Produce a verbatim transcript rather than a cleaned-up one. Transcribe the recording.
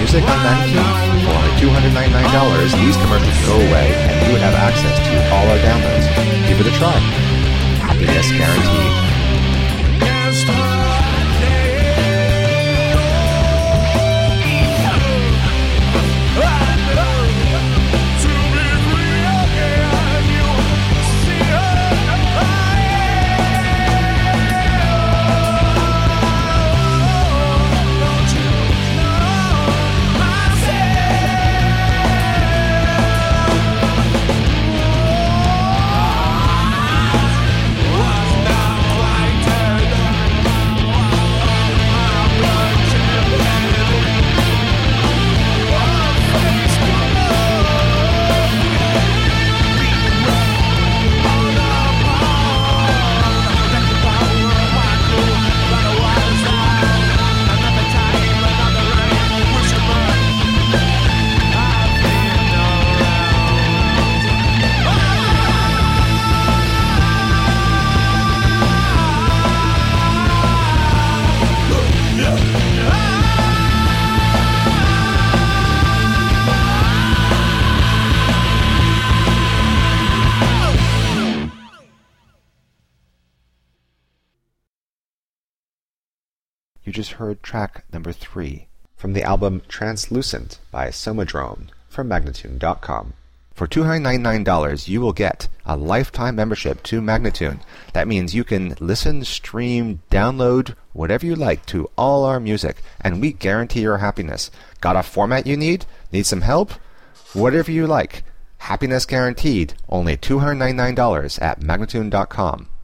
music on Magnatune? For only two hundred ninety-nine dollars, these commercials go away and you would have access to all our downloads. Give it a try. Happiness guaranteed. You just heard track number three from the album Translucent by Somadrome from Magnatune dot com. For two hundred ninety-nine dollars, you will get a lifetime membership to Magnatune. That means you can listen, stream, download, whatever you like to all our music, and we guarantee your happiness. Got a format you need? Need some help? Whatever you like. Happiness guaranteed. Only two hundred ninety-nine dollars at Magnatune dot com.